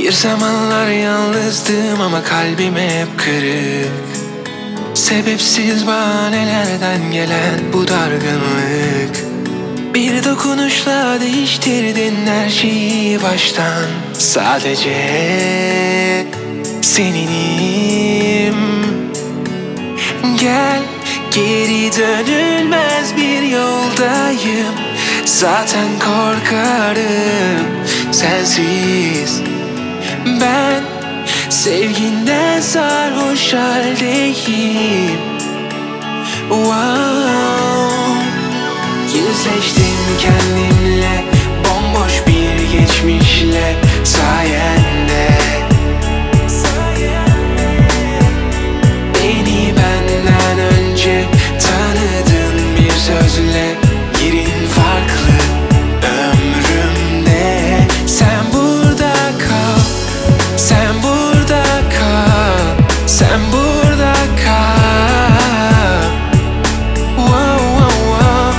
Bir zamanlar yalnızdım ama kalbim hep kırık. Sebepsiz bahanelerden gelen bu dargınlık. Bir dokunuşla değiştirdin her şeyi baştan. Sadece seninim. Gel, geri dönülmez bir yoldayım. Zaten korkarım sensiz. Ben sevginden sarhoş haldeyim. Wow. Yüzleştim kendimle, bomboş bir geçmişle. Sayende beni benden önce tanıdın bir sözle. Yerin farklı ömrümde. Sen burada kal, sen burada kal, sen burada kal. Wow, wow, wow.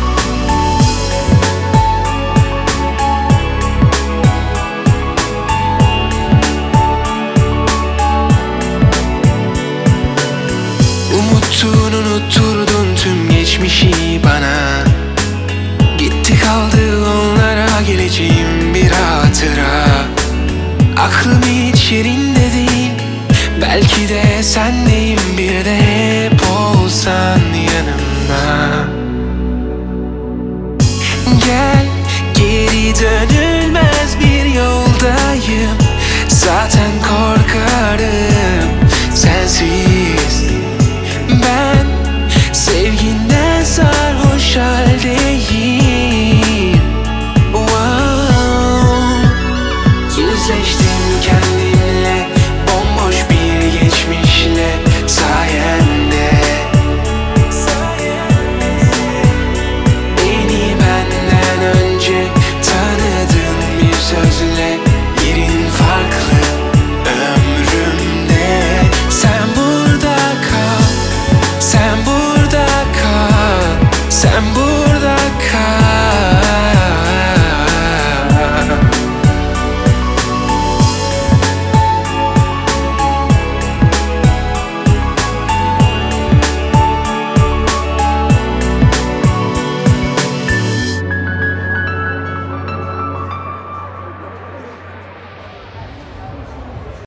Unuttun, unutturdun tüm geçmişi bana. Gitti kaldı onlara geleceğim bir hatıra. Aklım hiç yerinde değil. Belki de sendeyim, bir de hep olsan yanımda. Gel, geri dönülmez bir yoldayım. Zaten korkarım